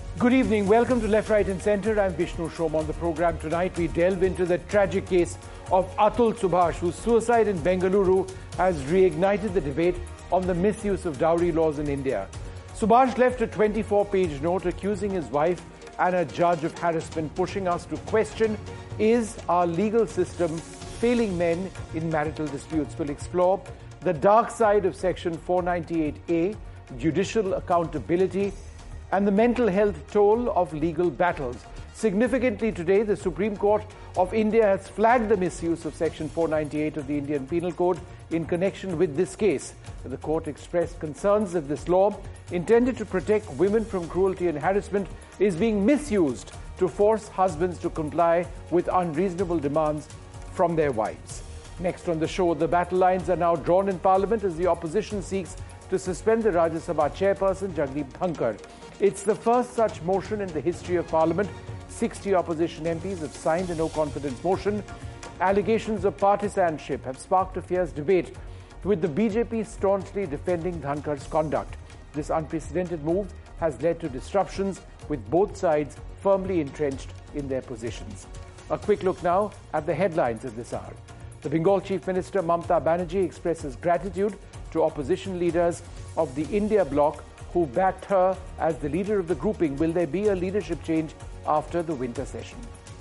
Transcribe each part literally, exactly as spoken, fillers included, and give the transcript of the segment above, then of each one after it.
Good evening. Welcome to Left, Right and Centre. I'm Vishnu Shom. On the programme tonight, we delve into the tragic case of Atul Subhash, whose suicide in Bengaluru has reignited the debate on the misuse of dowry laws in India. Subhash left a twenty-four page note accusing his wife and a judge of harassment, pushing us to question, is our legal system failing men in marital disputes? We'll explore the dark side of Section four ninety-eight A, judicial accountability, and the mental health toll of legal battles. Significantly today, the Supreme Court of India has flagged the misuse of Section four ninety-eight of the Indian Penal Code in connection with this case. The court expressed concerns that this law, intended to protect women from cruelty and harassment, is being misused to force husbands to comply with unreasonable demands from their wives. Next on the show, the battle lines are now drawn in Parliament as the opposition seeks to suspend the Rajya Sabha chairperson, Jagdeep Dhankar. It's the first such motion in the history of Parliament. sixty opposition M Ps have signed a no-confidence motion. Allegations of partisanship have sparked a fierce debate, with the B J P staunchly defending Dhankar's conduct. This unprecedented move has led to disruptions, with both sides firmly entrenched in their positions. A quick look now at the headlines of this hour. The Bengal Chief Minister Mamata Banerjee expresses gratitude to opposition leaders of the India bloc who backed her as the leader of the grouping. Will there be a leadership change after the winter session?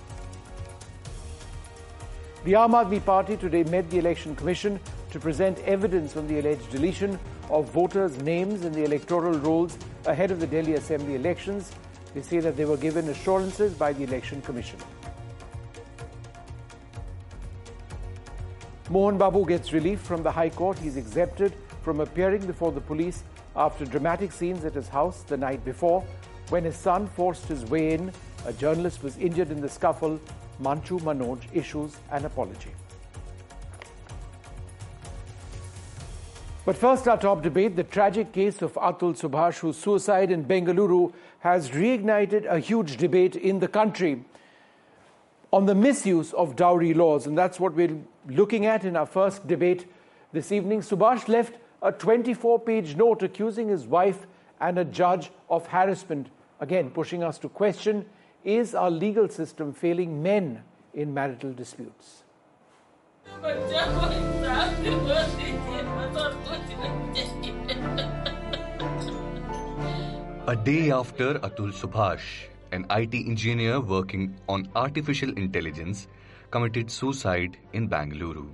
The Aam Aadmi Party today met the Election Commission to present evidence on the alleged deletion of voters' names in the electoral rolls ahead of the Delhi Assembly elections. They say that they were given assurances by the Election Commission. Mohan Babu gets relief from the High Court. He's exempted from appearing before the police after dramatic scenes at his house the night before, when his son forced his way in. A journalist was injured in the scuffle. Manchu Manoj issues an apology. But first, our top debate. The tragic case of Atul Subhash, whose suicide in Bengaluru has reignited a huge debate in the country on the misuse of dowry laws. And that's what we're looking at in our first debate this evening. Subhash left a twenty-four page note accusing his wife and a judge of harassment, again pushing us to question, is our legal system failing men in marital disputes? A day after Atul Subhash, an I T engineer working on artificial intelligence, committed suicide in Bengaluru.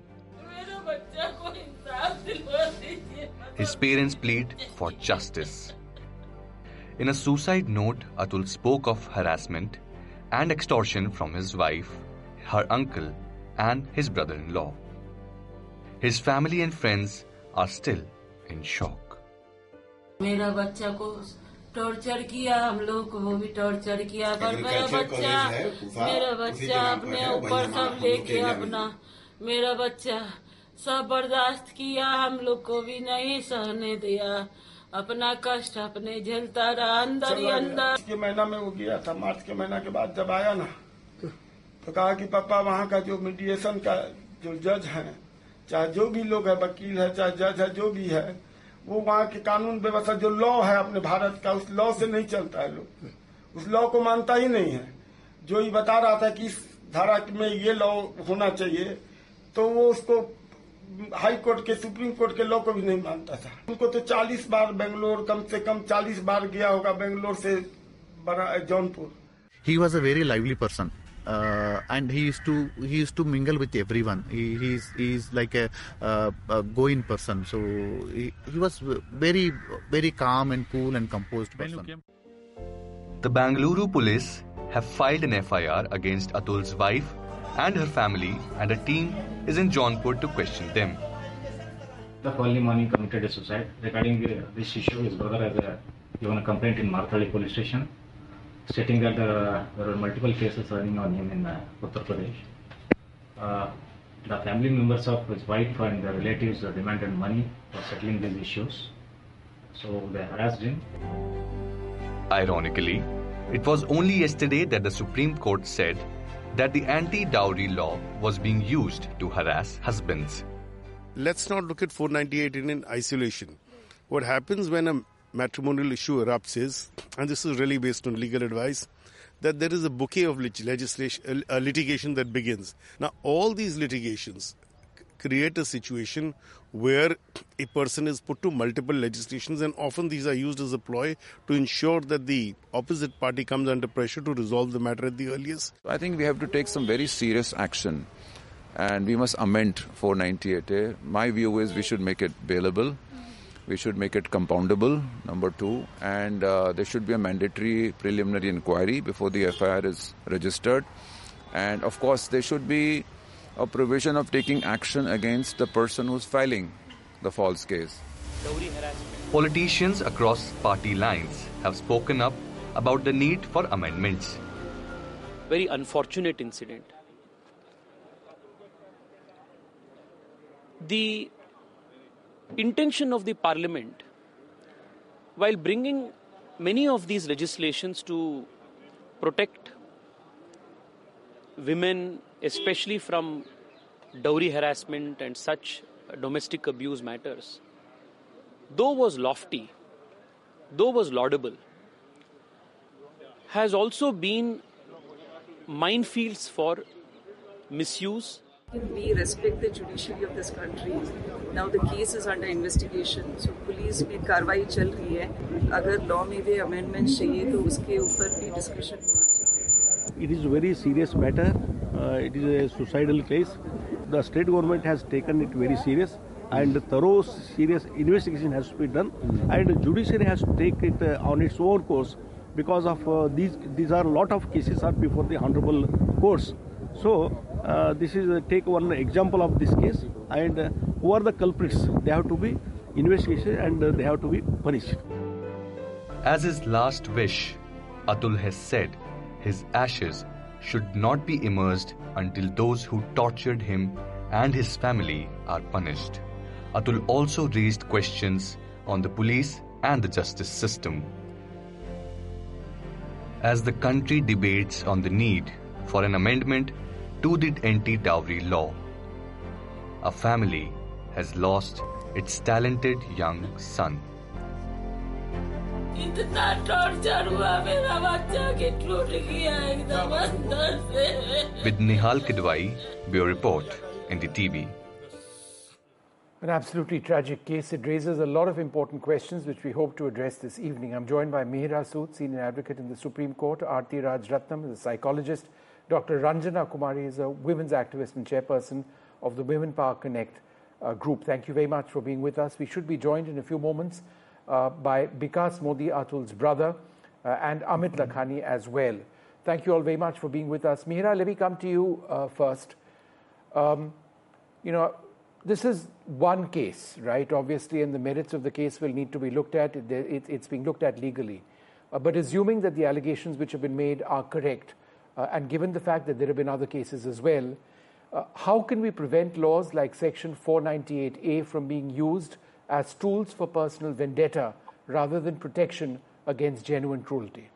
His parents plead for justice. In a suicide note, Atul spoke of harassment and extortion from his wife, her uncle, and his brother-in-law. His family and friends are still in shock. मेरा बच्चा को torture किया, हम लोग को भी torture किया, पर मेरा बच्चा मेरा बच्चा अपने ऊपर सब लेके अपना मेरा बच्चा सब बर्दाश्त किया, हम लोग को भी नहीं सहने दिया, अपना कष्ट अपने झेलता रहा अंदर ही अंदर। मार्च के महीना में वो गया था। मार्च के महीना के बाद जब आया ना तो कहा कि पापा वहाँ का जो मीडिएशन का जो जज है, चाहे जो भी लोग है, वकील है, चाहे जज है, जो भी है, वो वहाँ के कानून व्यवस्था जो लॉ है अपने भारत का, उस लॉ से नहीं चलता है। लोग उस लॉ को मानता ही नहीं है। जो ये बता रहा था कि इस धारा में ये लॉ होना चाहिए, तो वो उसको हाई कोर्ट के, सुप्रीम कोर्ट के लॉ को भी नहीं मानता था। उनको तो चालीस बार बेंगलोर, कम से कम चालीस बार गया होगा बेंगलोर से Jaunpur. He was a very lively person. Uh, and he used to he used to mingle with everyone. He he's he's like a, uh, a go-in person. So he, he was very very calm and cool and composed person. The Bengaluru police have filed an F I R against Atul's wife and her family, and a team is in Jaunpur to question them. The early morning committed a suicide. Regarding the, this issue, his brother has a, given a complaint in Marthali police station, stating that uh, there are multiple cases running on him in uh, Uttar Pradesh. Uh, the family members of his wife and the relatives uh, demanded money for settling these issues, so they harassed him. Ironically, it was only yesterday that the Supreme Court said that the anti-dowry law was being used to harass husbands. Let's not look at four ninety-eight in isolation. What happens when a matrimonial issue erupts is, and this is really based on legal advice, that there is a bouquet of lit- legislation, uh, litigation that begins. Now, all these litigations create a situation where a person is put to multiple legislations, and often these are used as a ploy to ensure that the opposite party comes under pressure to resolve the matter at the earliest. I think we have to take some very serious action, and we must amend four ninety-eight A. My view is we should make it bailable. We should make it compoundable, number two, and uh, there should be a mandatory preliminary inquiry before the F I R is registered. And of course, there should be a provision of taking action against the person who's filing the false case. Politicians across party lines have spoken up about the need for amendments. Very unfortunate incident. The intention of the parliament, while bringing many of these legislations to protect women, especially from dowry harassment and such domestic abuse matters, though was lofty, though was laudable, has also been minefields for misuse. We respect the judiciary of this country. Now the case is under investigation. So police में कार्रवाई चल रही है. अगर law में भी amendments चाहिए तो उसके ऊपर भी discussion होना चाहिए. It is a very serious matter. Uh, it is a suicidal case. The state government has taken it very serious, and thorough, serious investigation has to be done. And the judiciary has to take it uh, on its own course, because of uh, these. These are a lot of cases are before the honorable courts. So uh, this is uh, take one example of this case, and uh, who are the culprits? They have to be investigated and uh, they have to be punished. As his last wish, Atul has said his ashes should not be immersed until those who tortured him and his family are punished. Atul also raised questions on the police and the justice system. As the country debates on the need for an amendment to the anti-dowry law, a family has lost its talented young son. इतना torture हुआ मेरा बच्चा कि टूट गया एकदम अंदर से. With Nihal Kidwai, Bureau Report, N D T V. An absolutely tragic case. It raises a lot of important questions which we hope to address this evening. I'm joined by Mihira Sood, Senior Advocate in the Supreme Court, Aarti Raj Ratnam is a psychologist, Doctor Ranjana Kumari is a women's activist and chairperson of the Women Power Connect uh, group. Thank you very much for being with us. We should be joined in a few moments uh, by Bikas Modi, Atul's brother, uh, and Amit Lakhani as well. Thank you all very much for being with us. Mihira, let me come to you uh, first. Um, you know, this is one case, right? Obviously, and the merits of the case will need to be looked at. It, it, it's being looked at legally. Uh, but assuming that the allegations which have been made are correct, uh, and given the fact that there have been other cases as well, uh, how can we prevent laws like Section four ninety-eight A from being used as tools for personal vendetta rather than protection against genuine cruelty?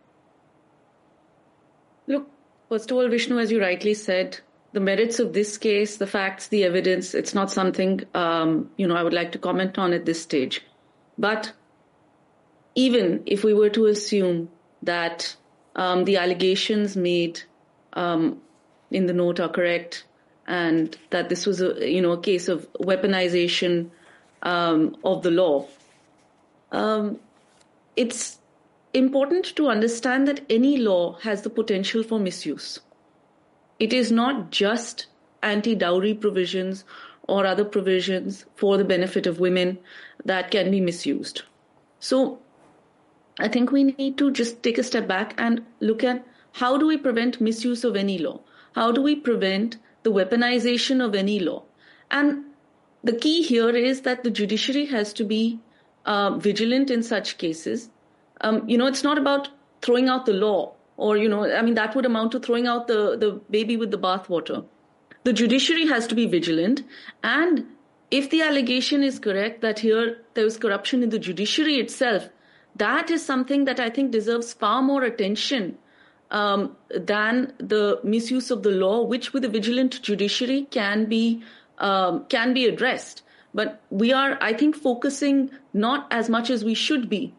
Look, first of all, Vishnu, as you rightly said, the merits of this case, the facts, the evidence, it's not something, um, you know, I would like to comment on at this stage. But even if we were to assume that um, the allegations made um, in the note are correct and that this was a, you know, a case of weaponization um, of the law, um, it's important to understand that any law has the potential for misuse. It is not just anti-dowry provisions or other provisions for the benefit of women that can be misused. So I think we need to just take a step back and look at how do we prevent misuse of any law? How do we prevent the weaponization of any law? And the key here is that the judiciary has to be uh, vigilant in such cases. Um, you know, it's not about throwing out the law. Or, you know, I mean, that would amount to throwing out the, the baby with the bathwater. The judiciary has to be vigilant. And if the allegation is correct that here there is corruption in the judiciary itself, that is something that I think deserves far more attention um, than the misuse of the law, which with a vigilant judiciary can be um, can be addressed. But we are, I think, focusing not as much as we should be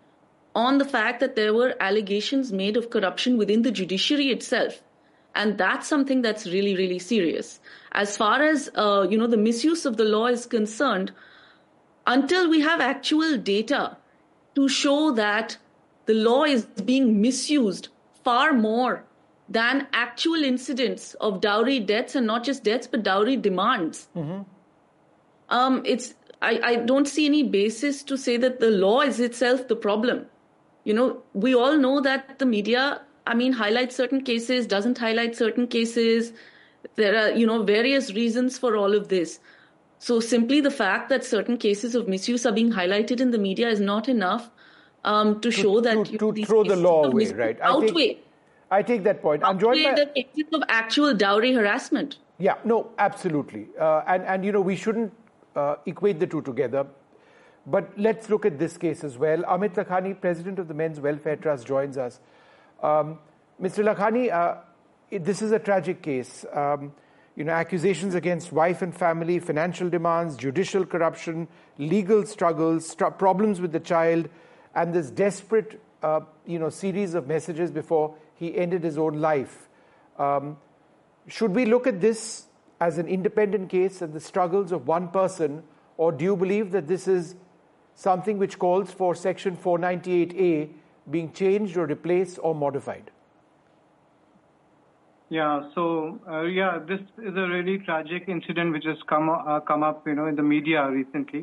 on the fact that there were allegations made of corruption within the judiciary itself. And that's something that's really, really serious. As far as, uh, you know, the misuse of the law is concerned, until we have actual data to show that the law is being misused far more than actual incidents of dowry deaths, and not just deaths, but dowry demands, mm-hmm. um, it's I, I don't see any basis to say that the law is itself the problem. You know, we all know that the media, I mean, highlights certain cases, doesn't highlight certain cases. There are, you know, various reasons for all of this. So simply the fact that certain cases of misuse are being highlighted in the media is not enough um, to, to show that... To, to, to throw the law away, right? I outweigh. Take, I take that point. I'm joined by... the cases of actual dowry harassment. Yeah, no, absolutely. Uh, and, and, you know, we shouldn't uh, equate the two together. But let's look at this case as well. Amit Lakhani, President of the Men's Welfare Trust, joins us. Um, Mister Lakhani, uh, this is a tragic case. Um, you know, accusations against wife and family, financial demands, judicial corruption, legal struggles, st- problems with the child, and this desperate, uh, you know, series of messages before he ended his own life. Um, should we look at this as an independent case and the struggles of one person, or do you believe that this is something which calls for Section four ninety-eight A being changed or replaced or modified? Yeah, so, uh, yeah, this is a really tragic incident which has come uh, come up, you know, in the media recently.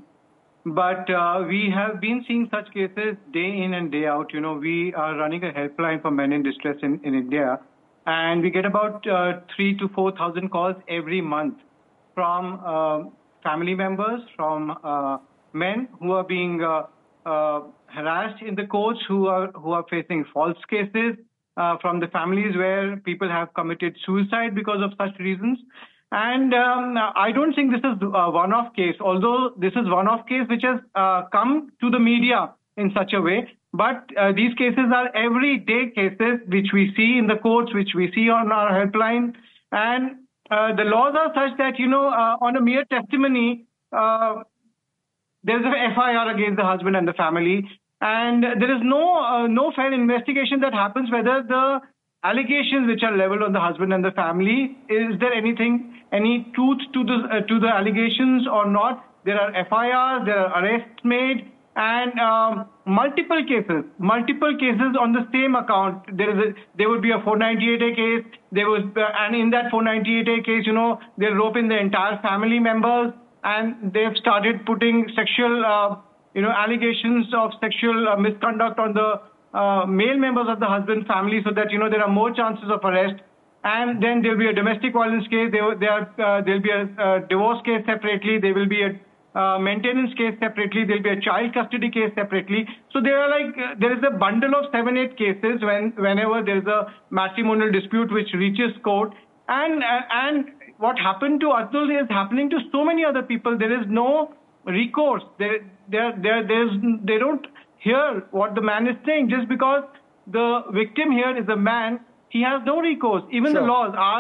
But uh, we have been seeing such cases day in and day out. You know, we are running a helpline for men in distress in, in India, and we get about uh, three to four thousand calls every month from uh, family members, from uh, men who are being uh, uh, harassed in the courts, who are who are facing false cases, uh, from the families where people have committed suicide because of such reasons. And um, I don't think this is a one-off case, although this is one-off case which has uh, come to the media in such a way. But uh, these cases are everyday cases which we see in the courts, which we see on our helpline. And uh, the laws are such that, you know, uh, on a mere testimony, uh, there's an F I R against the husband and the family. And there is no uh, no fair investigation that happens whether the allegations which are leveled on the husband and the family, is there anything, any truth to the uh, to the allegations or not? There are F I Rs, there are arrests made, and um, multiple cases, multiple cases on the same account. There is a, there would be a four ninety-eight A case. There was, uh, and in that four ninety-eight A case, you know, they'll rope in the entire family members, and they've started putting sexual, uh, you know, allegations of sexual uh, misconduct on the Uh, male members of the husband family, so that, you know, there are more chances of arrest. And then there'll be a domestic violence case. There, there uh, there'll be a uh, divorce case separately. There will be a uh, maintenance case separately. There'll be a child custody case separately. So there are like uh, there is a bundle of seven, eight cases when whenever there is a matrimonial dispute which reaches court. And uh, and what happened to Atul is happening to so many other people. There is no recourse. There there there there's they don't hear what the man is saying. Just because the victim here is a man, he has no recourse. Even sure. the laws, our,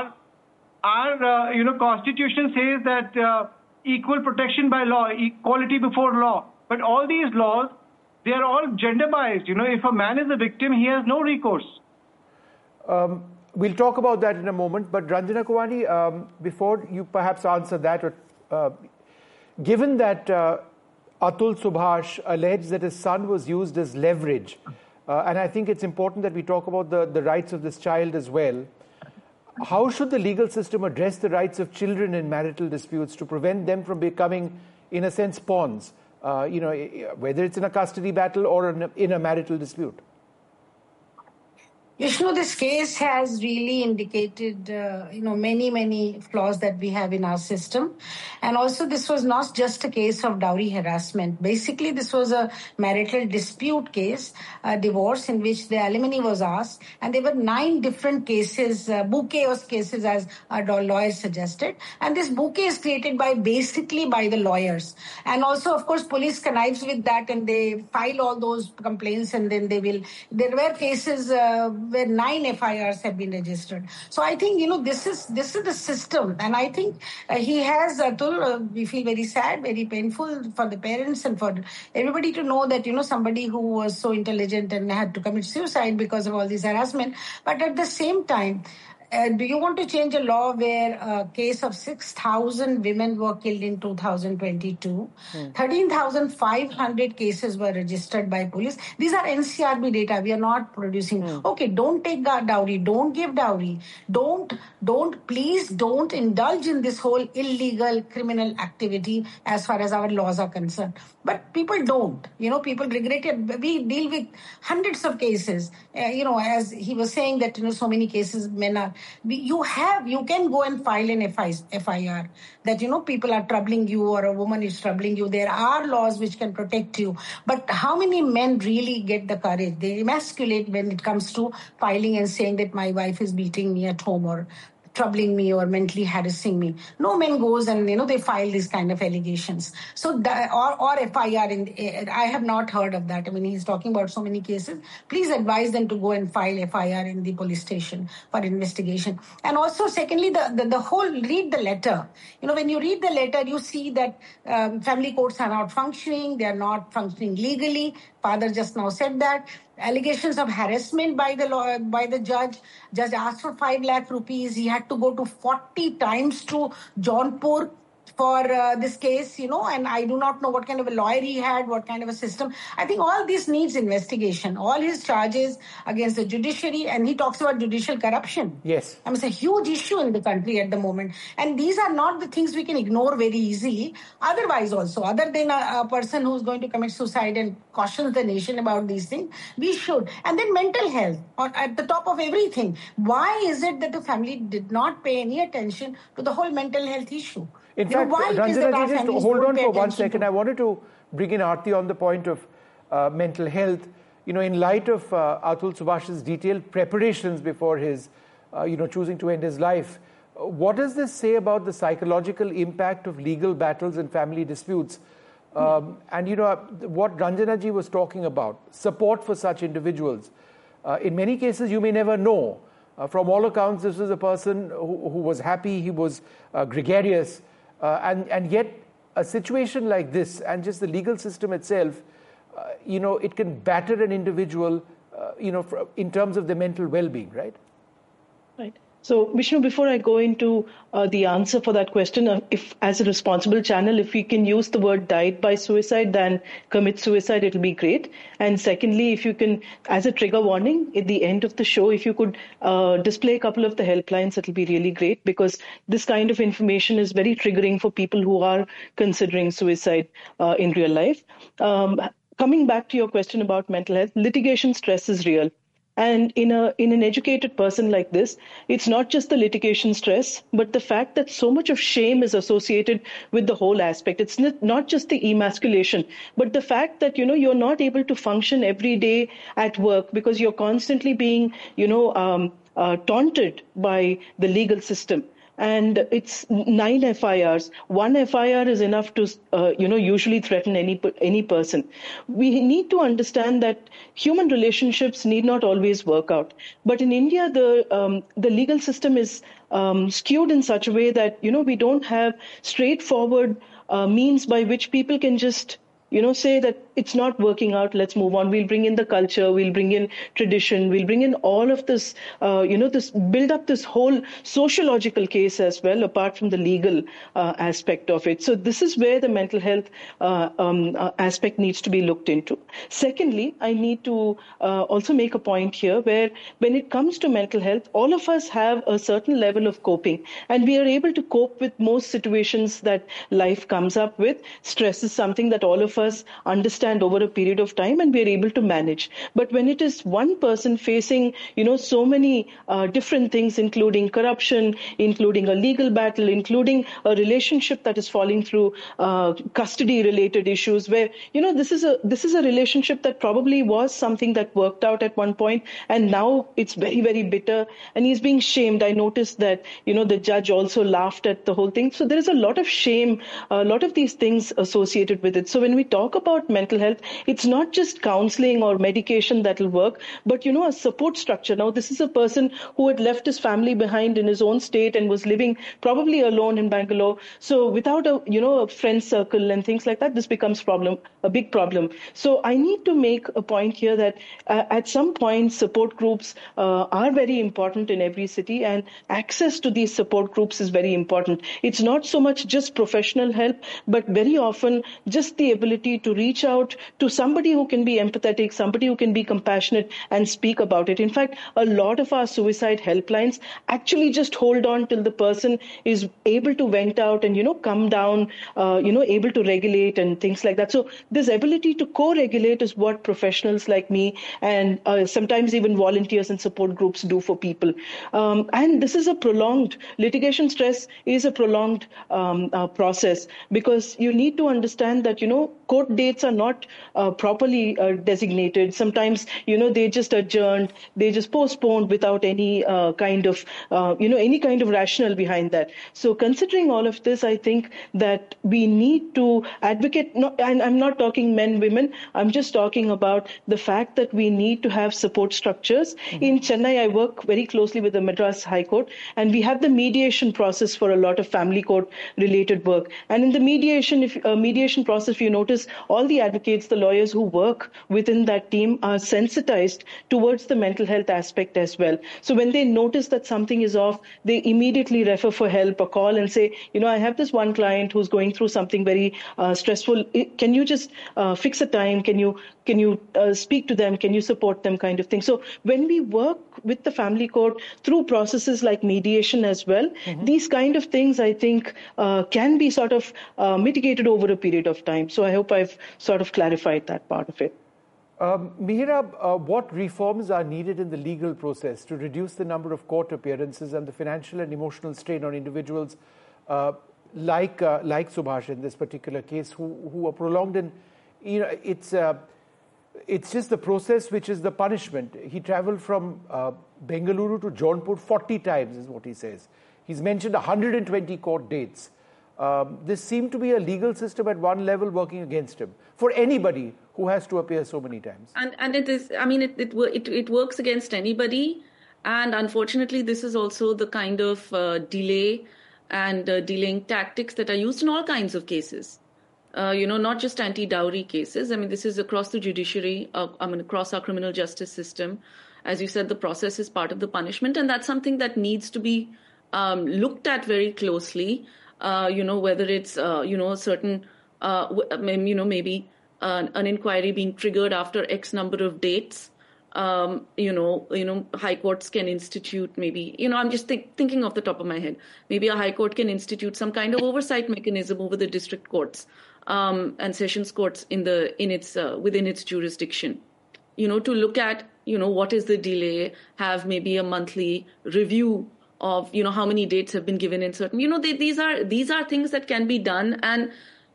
our uh, you know, constitution says that uh, equal protection by law, equality before law. But all these laws, they are all gender biased. You know, if a man is a victim, he has no recourse. Um, we'll talk about that in a moment. But Ranjana Kowani, um, before you perhaps answer that, or, uh, given that uh, Atul Subhash alleged that his son was used as leverage. Uh, and I think it's important that we talk about the, the rights of this child as well. How should the legal system address the rights of children in marital disputes to prevent them from becoming, in a sense, pawns, uh, you know, whether it's in a custody battle or in a, in a marital dispute? Vishnu, this case has really indicated, uh, you know, many, many flaws that we have in our system. And also, this was not just a case of dowry harassment. Basically, this was a marital dispute case, a divorce in which the alimony was asked. And there were nine different cases, uh, bouquet of cases, as our lawyers suggested. And this bouquet is created by basically by the lawyers. And also, of course, police connives with that, and they file all those complaints, and then they will. There were cases Uh, where nine F I Rs have been registered. So I think, you know, this is this is the system. And I think uh, he has, Atul, uh, we feel very sad, very painful for the parents and for everybody to know that, you know, somebody who was so intelligent and had to commit suicide because of all this harassment. But at the same time, Uh, do you want to change a law where a case of six thousand women were killed in two thousand twenty-two? Hmm. thirteen thousand five hundred cases were registered by police. These are N C R B data. We are not producing. Hmm. Okay, don't take dowry. Don't give dowry. Don't, don't, please don't indulge in this whole illegal criminal activity as far as our laws are concerned. But people don't. You know, people regret it. We deal with hundreds of cases. Uh, you know, as he was saying that, you know, so many cases men are. You have, you can go and file an F I R that, you know, people are troubling you or a woman is troubling you. There are laws which can protect you. But how many men really get the courage? They emasculate when it comes to filing and saying that my wife is beating me at home or troubling me or mentally harassing me. No man goes and, you know, they file these kind of allegations. So, the, or, or F I R, in, I have not heard of that. I mean, he's talking about so many cases. Please advise them to go and file F I R in the police station for investigation. And also, secondly, the, the, the whole, read the letter. You know, when you read the letter, you see that um, family courts are not functioning. They are not functioning legally. Father just now said that. Allegations of harassment by the law, by the judge. Judge asked for five lakh rupees. He had to go to forty times to Jaunpur for uh, this case, you know, and I do not know what kind of a lawyer he had, what kind of a system. I think all this needs investigation. All his charges against the judiciary, and he talks about judicial corruption. Yes. I mean, it's a huge issue in the country at the moment. And these are not the things we can ignore very easily. Otherwise also, other than a, a person who's going to commit suicide and cautions the nation about these things, we should. And then mental health, or at the top of everything. Why is it that the family did not pay any attention to the whole mental health issue? In you fact, Ranjana, just hold on for one second. To... I wanted to bring in Aarti on the point of uh, mental health. You know, in light of uh, Atul Subhash's detailed preparations before his, uh, you know, choosing to end his life, uh, what does this say about the psychological impact of legal battles and family disputes? Um, and, you know, what Ranjana ji was talking about, support for such individuals. Uh, in many cases, you may never know. Uh, from all accounts, this was a person who, who was happy, he was uh, gregarious. Uh, and, and yet, a situation like this, and just the legal system itself, uh, you know, it can batter an individual, uh, you know, for, in terms of their mental well-being, right? Right. So, Vishnu, before I go into uh, the answer for that question, uh, if as a responsible channel, if we can use the word died by suicide than commit suicide, it'll be great. And secondly, if you can, as a trigger warning at the end of the show, if you could uh, display a couple of the helplines, it'll be really great, because this kind of information is very triggering for people who are considering suicide uh, in real life. Um, coming back to your question about mental health, litigation stress is real. And in a in an educated person like this, it's not just the litigation stress, but the fact that so much of shame is associated with the whole aspect. It's not, not just the emasculation, but the fact that, you know, you're not able to function every day at work because you're constantly being, you know, um, uh, taunted by the legal system. And it's nine F I Rs. One F I R is enough to, uh, you know, usually threaten any any person. We need to understand that human relationships need not always work out. But in India, the um, the legal system is um, skewed in such a way that, you know, we don't have straightforward uh, means by which people can just, you know, say that it's not working out, let's move on. We'll bring in the culture, we'll bring in tradition, we'll bring in all of this, uh, you know, this build up this whole sociological case as well, apart from the legal uh, aspect of it. So this is where the mental health uh, um, uh, aspect needs to be looked into. Secondly, I need to uh, also make a point here where when it comes to mental health, all of us have a certain level of coping, and we are able to cope with most situations that life comes up with. Stress is something that all of us understand over a period of time, and we are able to manage. But when it is one person facing, you know, so many uh, different things, including corruption, including a legal battle, including a relationship that is falling through uh, custody-related issues, where, you know, this is a this is a relationship that probably was something that worked out at one point, and now it's very, very bitter, and he's being shamed. I noticed that, you know, the judge also laughed at the whole thing. So there is a lot of shame, a lot of these things associated with it. So when we talk about mental mental health, it's not just counseling or medication that will work, but, you know, a support structure. Now, this is a person who had left his family behind in his own state and was living probably alone in Bangalore. So without a, you know, a friend circle and things like that, this becomes problem, a big problem. So I need to make a point here that uh, at some point, support groups uh, are very important in every city, and access to these support groups is very important. It's not so much just professional help, but very often just the ability to reach out to somebody who can be empathetic, somebody who can be compassionate and speak about it. In fact, a lot of our suicide helplines actually just hold on till the person is able to vent out and, you know, come down, uh, you know, able to regulate and things like that. So this ability to co-regulate is what professionals like me and uh, sometimes even volunteers and support groups do for people. Um, and this is a prolonged, litigation stress is a prolonged um, uh, process, because you need to understand that, you know, court dates are not uh, properly uh, designated. Sometimes, you know, they just adjourned, they just postponed without any uh, kind of, uh, you know, any kind of rationale behind that. So considering all of this, I think that we need to advocate, not, and I'm not talking men, women, I'm just talking about the fact that we need to have support structures. Mm-hmm. In Chennai, I work very closely with the Madras High Court, and we have the mediation process for a lot of family court related work. And in the mediation, if uh, mediation process, if you notice, all the advocates, the lawyers who work within that team are sensitized towards the mental health aspect as well. So when they notice that something is off, they immediately refer for help or call and say, you know, I have this one client who's going through something very uh, stressful. Can you just uh, fix a time? Can you can you uh, speak to them? Can you support them, kind of thing? So when we work with the family court through processes like mediation as well, mm-hmm. these kind of things, I think, uh, can be sort of uh, mitigated over a period of time. So I hope I've sort of clarified that part of it. Um, Mihira, uh, what reforms are needed in the legal process to reduce the number of court appearances and the financial and emotional strain on individuals uh, like uh, like Subhash in this particular case, who who are prolonged? And you know, it's uh, it's just the process which is the punishment. He travelled from uh, Bengaluru to Jaunpur forty times, is what he says. He's mentioned one hundred twenty court dates. Um, this seemed to be a legal system at one level working against him for anybody who has to appear so many times. And and it is, I mean, it it it, it works against anybody. And unfortunately, this is also the kind of uh, delay and uh, delaying tactics that are used in all kinds of cases. Uh, you know, not just anti-dowry cases. I mean, this is across the judiciary, uh, I mean, across our criminal justice system. As you said, the process is part of the punishment, and that's something that needs to be um, looked at very closely. Uh, you know, whether it's, uh, you know, a certain, uh, you know, maybe uh, an inquiry being triggered after X number of dates. Um, you know, you know, high courts can institute maybe, you know, I'm just think, thinking off the top of my head, maybe a high court can institute some kind of oversight mechanism over the district courts um, and sessions courts in the in its uh, within its jurisdiction. You know, to look at, you know, what is the delay, have maybe a monthly review of, you know, how many dates have been given in certain, you know, they, these are these are things that can be done, and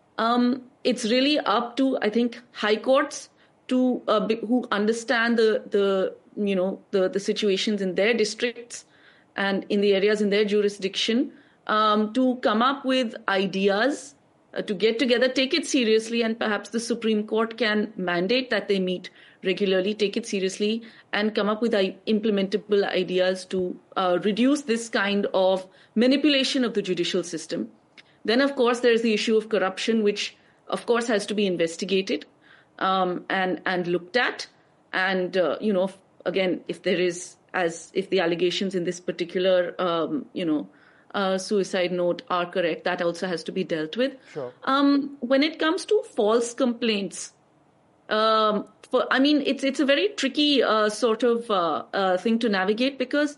um, it's really up to, I think, high courts to uh, who understand the the you know the the situations in their districts and in the areas in their jurisdiction um, to come up with ideas, uh, to get together, take it seriously, and perhaps the Supreme Court can mandate that they meet regularly, take it seriously, and come up with implementable ideas to uh, reduce this kind of manipulation of the judicial system. Then, of course, there's the issue of corruption, which, of course, has to be investigated um, and and looked at. And uh, you know, again, if there is, as if the allegations in this particular um, you know uh, suicide note are correct, that also has to be dealt with. Sure. Um, when it comes to false complaints. Um, for, I mean, it's it's a very tricky uh, sort of uh, uh, thing to navigate, because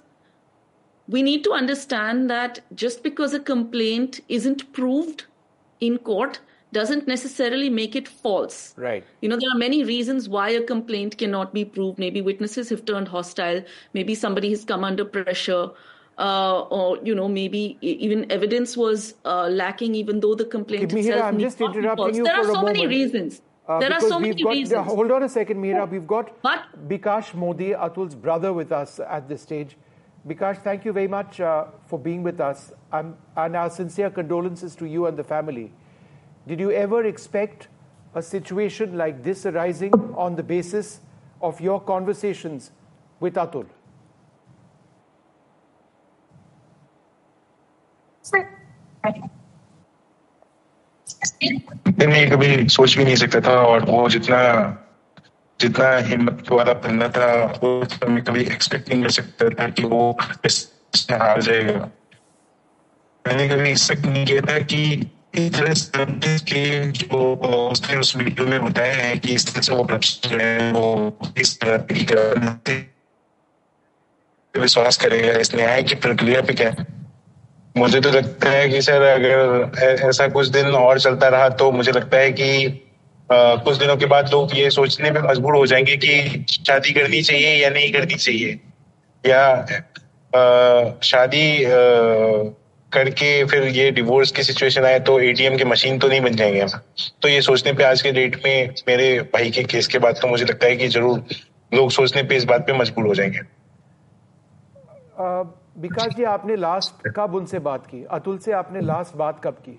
we need to understand that just because a complaint isn't proved in court doesn't necessarily make it false. Right. You know, there are many reasons why a complaint cannot be proved. Maybe witnesses have turned hostile. Maybe somebody has come under pressure. Uh, or, you know, maybe even evidence was uh, lacking, even though the complaint okay, itself Mihira, I'm just interrupting you there for are a so moment. many reasons. Uh, there are so many got, reasons. Hold on a second, Mihira. We've got but, Bikash Modi, Atul's brother, with us at this stage. Bikash, thank you very much uh, for being with us. Um, and our sincere condolences to you and the family. Did you ever expect a situation like this arising on the basis of your conversations with Atul? मैं कभी सोच भी नहीं सकता था, और वो जितना जितना हिम्मत वाला बंदा था वो मैं कभी एक्सपेक्ट नहीं कर सकता था कि वो इसमें हार जाएगा। मैंने कभी एक्सपेक्ट नहीं किया था कि इस तरह से के जो उसने उस वीडियो में बताया है कि इस तरह से वो जो है वो इस तरह की विश्वास करेगा इस न्याय की प्रक्रिया पे। क्या मुझे तो लगता है कि सर अगर ऐसा कुछ दिन और चलता रहा तो मुझे लगता है कि आ, कुछ दिनों के बाद लोग ये सोचने में मजबूर हो जाएंगे कि शादी करनी चाहिए या नहीं करनी चाहिए, या आ, शादी आ, करके फिर ये डिवोर्स की सिचुएशन आए तो एटीएम की मशीन तो नहीं बन जाएंगे हम। तो ये सोचने पे आज के डेट में मेरे भाई के केस के बाद तो मुझे लगता है कि जरूर लोग सोचने पे इस बात पे मजबूर हो जाएंगे। विकास जी, आपने लास्ट कब उनसे बात की? अतुल से आपने लास्ट बात कब की?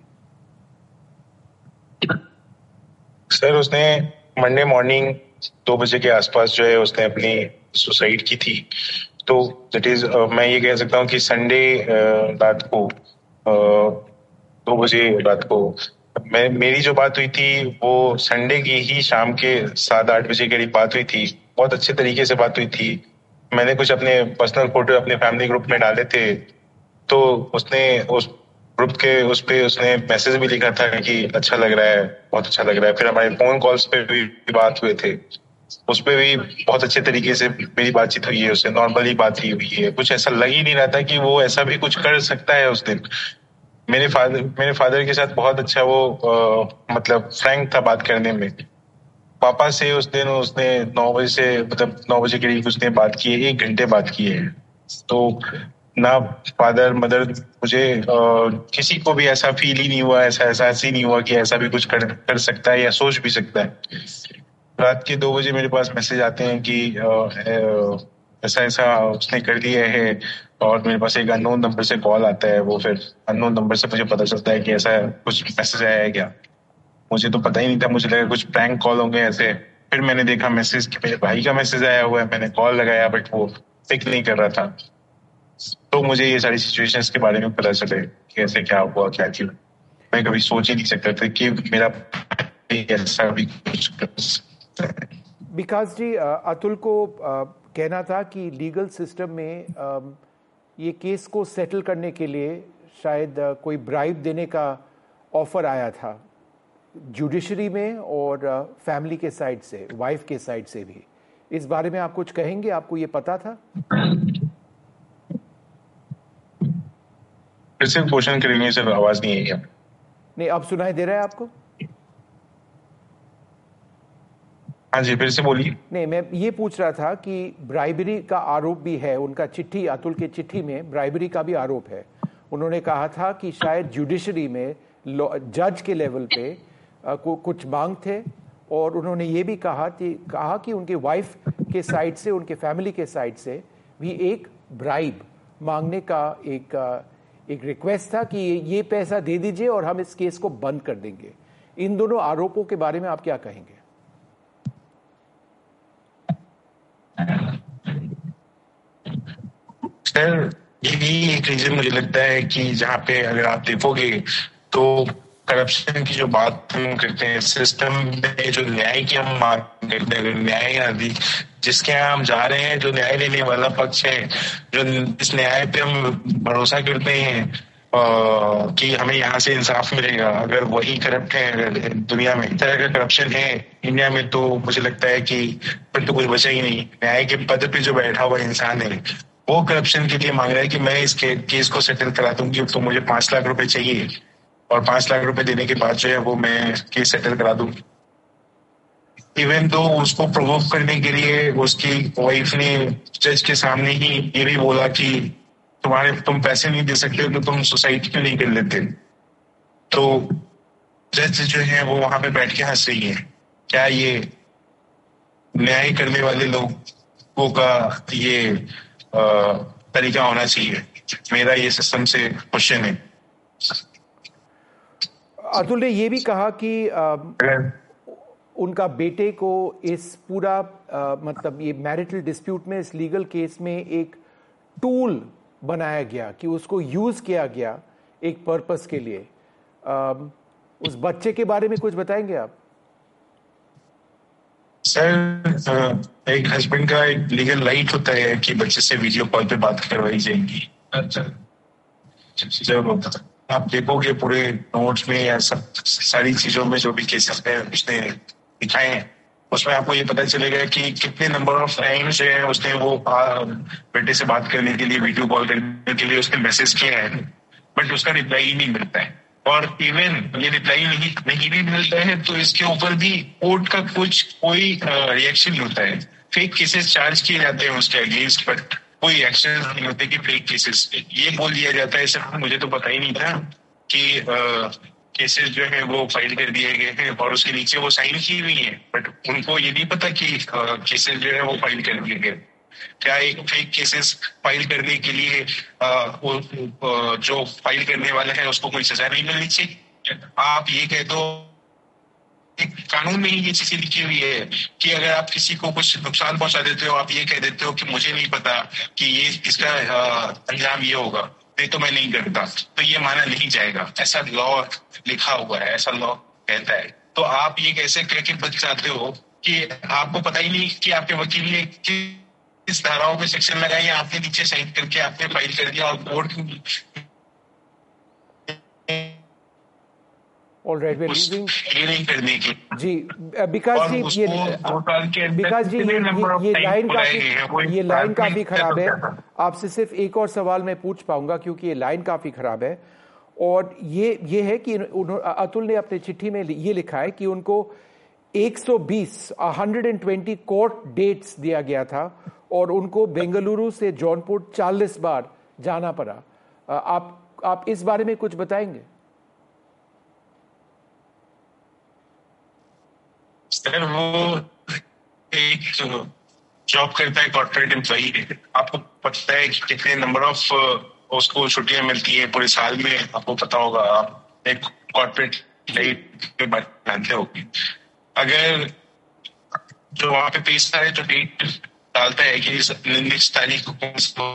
सर उसने मंडे मॉर्निंग दो बजे के आसपास जो है उसने अपनी सुसाइड की थी। तो दैट इज मैं ये कह सकता हूँ कि संडे रात को दो बजे रात को मैं मेरी जो बात हुई थी वो संडे की ही शाम के सात आठ बजे करीब बात हुई थी। बहुत अच्छे तरीके से बात हुई थी। मैंने कुछ अपने पर्सनल फोटो अपने फैमिली ग्रुप में डाले थे, तो उसने उस ग्रुप के उस पे उसने मैसेज भी लिखा था कि अच्छा लग रहा है, बहुत अच्छा लग रहा है। फिर हमारे फोन कॉल्स पे भी बात हुए थे, उस पे भी बहुत अच्छे तरीके से मेरी बातचीत हुई है उससे, नॉर्मली बात ही हुई है। कुछ ऐसा लग ही नहीं रहा था कि वो ऐसा भी कुछ कर सकता है। उस दिन मेरे फादर मेरे फादर के साथ बहुत अच्छा वो आ, मतलब फ्रैंक था बात करने में। पापा से उस दिन उसने नौ बजे से मतलब नौ बजे के करीब उसने बात की है, एक घंटे बात की है। तो ना फादर मदर मुझे आ, किसी को भी ऐसा फील ही नहीं हुआ, ऐसा एहसास ही नहीं हुआ कि ऐसा भी कुछ कर कर सकता है या सोच भी सकता है। रात के दो बजे मेरे पास मैसेज आते हैं कि आ, ऐसा ऐसा उसने कर दिया है, और मेरे पास एक अननोन नंबर से कॉल आता है। वो फिर अननोन नंबर से मुझे पता चलता है कि ऐसा कुछ मैसेज आया है क्या। मुझे तो पता ही नहीं था, मुझे लगा कुछ प्रैंक कॉल होंगे ऐसे। फिर मैंने देखा मैसेज कि मेरे भाई का मैसेज आया हुआ है। मैंने कॉल लगाया बट वो पिक नहीं कर रहा था। तो मुझे ये सारी सिचुएशंस के बारे में पता चले कि ऐसे क्या हुआ, क्या क्यों। मैं कभी सोच ही नहीं सकता था कि मेरा ऐसा भी कुछ कर सकता है। विकास जी, अतुल को कहना था कि लीगल सिस्टम में ये केस को सेटल करने के लिए शायद कोई ब्राइब देने का ऑफर आया था जुडिशरी में और फैमिली के साइड से, वाइफ के साइड से भी। इस बारे में आप कुछ कहेंगे? आपको ये पता था? फिर से क्वेश्चन करेंगे सर, आवाज नहीं आई। नहीं, अब सुनाई दे रहा है आपको? हाँ जी, फिर से बोलिए। नहीं, मैं ये पूछ रहा था कि ब्राइबरी का आरोप भी है उनका। चिट्ठी, अतुल की चिट्ठी में ब्राइबरी का भी आरोप है। उन्होंने कहा था कि शायद जुडिशरी में जज के लेवल पे कुछ मांग थे, और उन्होंने ये भी कहा कि कहा कि उनके वाइफ के साइड से, उनके फैमिली के साइड से भी एक ब्राइब मांगने का एक एक रिक्वेस्ट था कि ये पैसा दे दीजिए और हम इस केस को बंद कर देंगे। इन दोनों आरोपों के बारे में आप क्या कहेंगे? सर ये भी एक रीजन मुझे लगता है कि जहाँ पे अगर आप देखोगे तो करप्शन की जो बात हम करते हैं, सिस्टम में जो न्याय की हम मांग करते हैं, न्याय आदि जिसके यहाँ हम जा रहे हैं, जो न्याय लेने वाला पक्ष है, जो इस न्याय पे हम भरोसा करते हैं आ, कि हमें यहाँ से इंसाफ मिलेगा, अगर वही करप्ट है, अगर दुनिया में इस तरह का करप्शन है इंडिया में, तो मुझे लगता है कि फिर तो कुछ बचा ही नहीं। न्याय के पद पे जो बैठा हुआ इंसान है वो करप्शन के लिए मांग रहा है कि मैं इस केस को सेटल करा दूंगी, तो मुझे पांच लाख रुपए चाहिए, और पांच लाख रुपए देने के बाद जो है वो मैं केस सेटल करा दूंगी। इवन तो उसको प्रोवोक करने के लिए उसकी वाइफ ने जज के सामने ही ये भी बोला कि तुम्हारे तुम पैसे नहीं दे सकते तो तुम सुसाइड क्यों नहीं कर लेते। तो जज जो है वो वहां पे बैठ के हंस रही है। क्या ये न्याय करने वाले लोगों का ये आ, तरीका होना चाहिए? मेरा ये सिस्टम से क्वेश्चन है। अतुल ने ये भी कहा कि आ, उनका बेटे को इस पूरा आ, मतलब ये मैरिटल डिस्प्यूट में, इस लीगल केस में एक टूल बनाया गया कि उसको यूज किया गया एक पर्पस के लिए। आ, उस बच्चे के बारे में कुछ बताएंगे आप? सर, एक हस्बैंड का एक लीगल राइट होता है कि बच्चे से वीडियो कॉल पे बात करवाई जाएगी। जब आप देखोगे पूरे नोट्स में या सब सारी चीजों में जो भी केसेस है उसने दिखाए हैं, उसमें आपको ये पता चलेगा कि कितने नंबर ऑफ टाइम्स जो है उसने वो बेटे से बात करने के लिए, वीडियो कॉल करने के लिए उसने मैसेज किया है, बट उसका रिप्लाई नहीं मिलता है। और इवन ये रिप्लाई नहीं नहीं भी मिलता है तो इसके ऊपर भी कोर्ट का कुछ कोई रिएक्शन नहीं होता है। फेक केसेस चार्ज किए जाते हैं उसके अगेंस्ट, बट कोई एक्शन नहीं होते कि फेक केसेस। ये बोल दिया जाता है, सर मुझे तो पता ही नहीं था कि केसेस जो है वो फाइल कर दिए गए हैं और उसके नीचे वो साइन की हुई है, बट उनको ये नहीं पता कि केसेस जो है वो फाइल कर दिए गए। क्या एक फेक केसेस फाइल करने के लिए आ, वो, आ, जो फाइल करने वाला है उसको कोई सजा नहीं मिलनी चाहिए? आप ये कह दो, एक कानून में ही ये चीजें लिखी हुई है कि अगर आप किसी को कुछ नुकसान पहुंचा देते हो, आप ये कह देते हो कि मुझे नहीं पता कि ये इसका अंजाम ये होगा, नहीं तो मैं नहीं करता, तो ये माना नहीं जाएगा। ऐसा लॉ लिखा हुआ है, ऐसा लॉ कहता है। तो आप ये कैसे कह के बच जाते हो कि आपको पता ही नहीं कि आपके वकील ने किस धाराओं पे सेक्शन लगाई, आपने नीचे साइन करके आपने फाइल कर दिया और court All right, we're losing. ये नहीं करने की जी, विकास जी, ये विकास जी ये ये लाइन काफी ये लाइन काफी खराब है। आपसे सिर्फ एक और सवाल मैं पूछ पाऊंगा क्योंकि ये लाइन काफी खराब है। और ये ये है कि अतुल ने अपने चिट्ठी में ये लिखा है कि उनको एक सौ बीस एक सौ बीस कोर्ट डेट्स दिया गया था और उनको बेंगलुरु से जौनपुर चालीस बार जाना पड़ा। आप आप इस बारे में कुछ बताएंगे? सर, वो एक जॉब करता है, कॉर्पोरेट एम्प्लॉई। आपको पता है कि कितने नंबर ऑफ उसको छुट्टियां मिलती है पूरे साल में? आपको पता होगा, आप एक कॉर्पोरेट लाइफ के बारे में जानते हो। अगर जो वहां पे पैसा है, जो डेट डालता है कि इस तारीख को,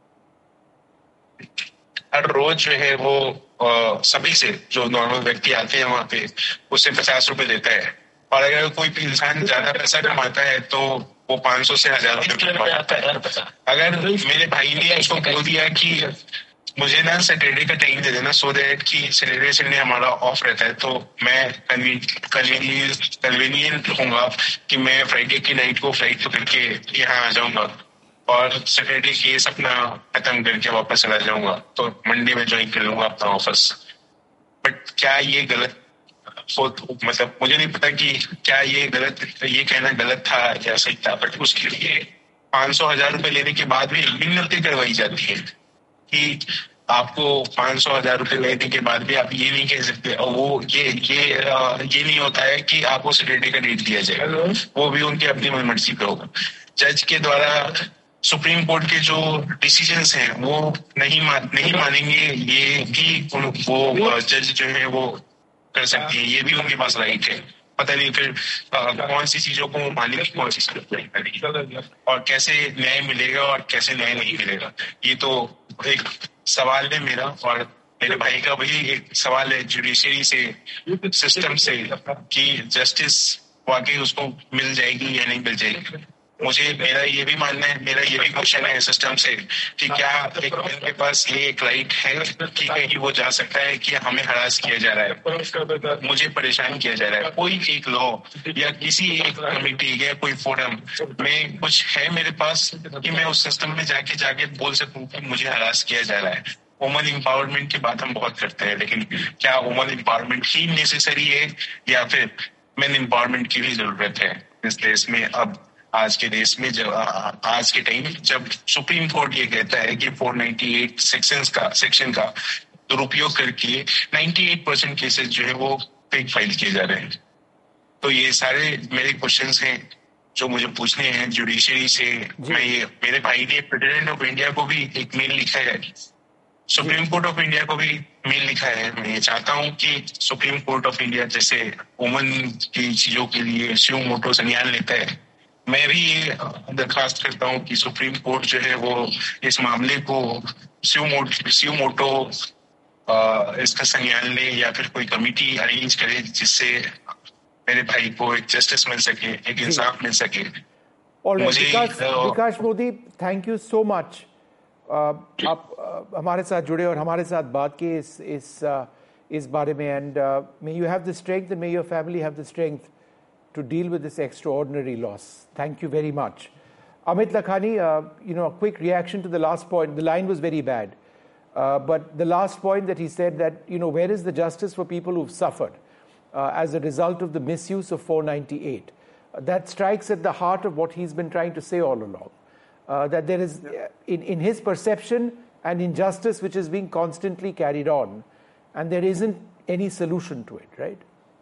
हर रोज जो है वो आ, सभी से जो नॉर्मल व्यक्ति आते हैं वहां पे उससे पचास रुपए देता है। और अगर कोई इंसान ज्यादा पैसा कमाता है तो वो पाँच सौ से हजार रुपए कमाता है। अगर मेरे भाई ने उसको बोल दिया कि मुझे ना सैटरडे का टाइम दे देना सो दैट कि सैटरडे संडे हमारा ऑफ रहता है, तो मैं कन्वीनियंट कन्वीनियंट रहूंगा कि मैं फ्राइडे की नाइट को फ्लाइट पकड़ के यहाँ आ जाऊंगा और सैटरडे केस अपना खत्म करके वापस चला जाऊंगा, तो मंडे में ज्वाइन कर लूंगा अपना ऑफिस। बट क्या ये गलत, मतलब मुझे नहीं पता कि क्या ये गलत, ये कहना गलत था या सही था, बट उसके लिए पाँच सौ हजार रुपए लेने के बाद भी मिन्नतें करवाई जाती है कि आपको पाँच सौ हजार रुपए लेने के बाद भी आप ये नहीं कह सकते। और वो ये ये ये नहीं होता है कि आपको सैटरडे का डेट दिया जाएगा, वो भी उनकी अपनी मर्जी पे होगा। जज के द्वारा सुप्रीम कोर्ट के जो डिसीजंस हैं वो नहीं मान नहीं मानेंगे, ये भी वो जज जो है वो कर सकती है, ये भी उनके पास राइट है। पता नहीं फिर आ, कौन सी चीजों को मानेंगे, कौन सी चीजों को नहीं मानेंगे, और कैसे न्याय मिलेगा और कैसे न्याय नहीं मिलेगा, ये तो एक सवाल है मेरा और मेरे भाई का भी एक सवाल है जुडिशरी से, सिस्टम से, कि जस्टिस वाकई उसको मिल जाएगी या नहीं मिल जाएगी। मुझे मेरा ये भी मानना है, मेरा ये भी क्वेश्चन है सिस्टम से कि क्या एक के पास ये एक राइट है कि कहीं वो जा सकता है कि हमें हरास किया जा रहा है, मुझे परेशान किया जा रहा है, कोई एक लॉ या किसी एक कमेटी या कोई फोरम में कुछ है मेरे पास कि मैं उस सिस्टम में जाके जाके बोल सकूं कि मुझे हरास किया जा रहा है। वुमन एम्पावरमेंट की बात हम बहुत करते हैं, लेकिन क्या वुमन एम्पावरमेंट ही नेसेसरी है या फिर मेन एम्पावरमेंट की भी जरूरत है इस देश में? अब आज के देश में जब आज के टाइम जब सुप्रीम कोर्ट ये कहता है कि चार सौ अट्ठानवे सेक्शंस का सेक्शन का दुरुपयोग करके अट्ठानवे परसेंट केसेस जो है वो फेक फाइल किए जा रहे हैं, तो ये सारे मेरे क्वेश्चंस हैं जो मुझे पूछने हैं जुडिशरी से। मैं ये मेरे भाई ने प्रेसिडेंट ऑफ इंडिया को भी एक मेल लिखा है सुप्रीम कोर्ट ऑफ इंडिया को भी मेल लिखा है. मैं ये चाहता हूँ कि सुप्रीम कोर्ट ऑफ इंडिया जैसे वुमन की चीजों के लिए स्यू मोटो संज्ञान लेता है, मैं भी ये दरखास्त करता हूँ कि सुप्रीम कोर्ट जो है वो इस मामले को स्यू मोटो स्यू मोटो इसका संज्ञान ले या फिर कोई कमेटी अरेंज करे जिससे मेरे भाई को एक जस्टिस मिल सके, एक इंसाफ मिल सके. All right, Vikash, Vikash Modi, thank you so much. Uh, आप uh, हमारे साथ जुड़े और हमारे साथ बात की इस इस uh, इस बारे में, and uh, may you have the strength and may your family have the strength to deal with this extraordinary loss. Thank you very much. Amit Lakhani, uh, you know, a quick reaction to the last point. The line was very bad, uh, but the last point that he said that, you know, where is the justice for people who've suffered uh, as a result of the misuse of four ninety-eight? Uh, that strikes at the heart of what he's been trying to say all along. Uh, that there is, uh, in, in his perception, an injustice which is being constantly carried on, and there isn't any solution to it, right?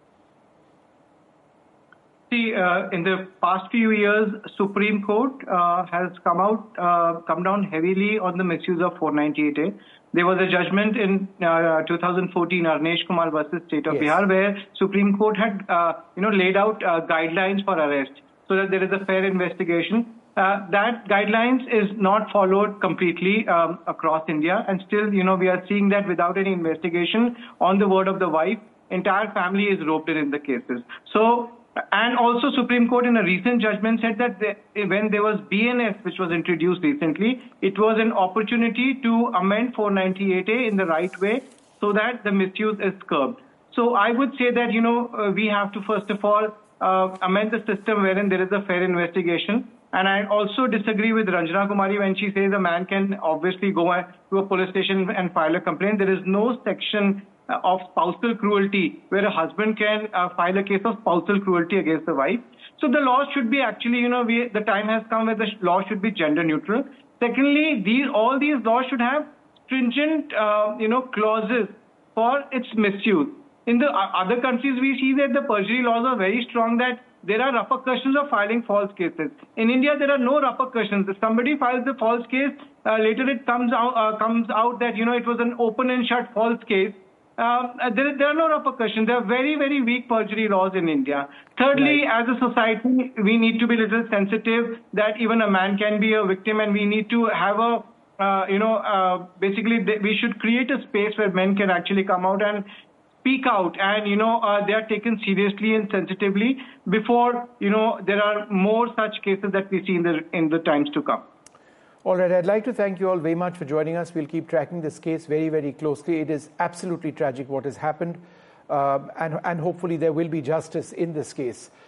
See, uh, in the past few years, Supreme Court uh, has come out, uh, come down heavily on the misuse of four ninety-eight A. There was a judgment in uh, two thousand fourteen, Arnesh Kumar versus State of yes. Bihar, where Supreme Court had, uh, you know, laid out uh, guidelines for arrest so that there is a fair investigation. Uh, that guidelines is not followed completely um, across India, and still, you know, we are seeing that without any investigation, on the word of the wife, entire family is roped in in the cases. So, and also Supreme Court in a recent judgment said that the, when there was B N S, which was introduced recently, it was an opportunity to amend four ninety-eight A in the right way so that the misuse is curbed. So I would say that, you know, uh, we have to first of all uh, amend the system wherein there is a fair investigation. And I also disagree with Ranjana Kumari when she says a man can obviously go to a police station and file a complaint. There is no section of spousal cruelty where a husband can uh, file a case of spousal cruelty against the wife. So the law should be actually, you know, we, the time has come where the law should be gender neutral. Secondly, these all these laws should have stringent, uh, you know, clauses for its misuse. In the uh, other countries, we see that the perjury laws are very strong, that there are repercussions of filing false cases. In India, there are no repercussions. If somebody files a false case, uh, later it comes out, uh, comes out that, you know, it was an open and shut false case. Uh, there, there are no repercussions. There are very, very weak perjury laws in India. Thirdly, right. as a society, we need to be a little sensitive that even a man can be a victim, and we need to have a, uh, you know, uh, basically we should create a space where men can actually come out and speak out, and, you know, uh, they are taken seriously and sensitively before, you know, there are more such cases that we see in the, in the times to come. All right, I'd like to thank you all very much for joining us. We'll keep tracking this case very, very closely. It is absolutely tragic what has happened, uh, and, and hopefully there will be justice in this case.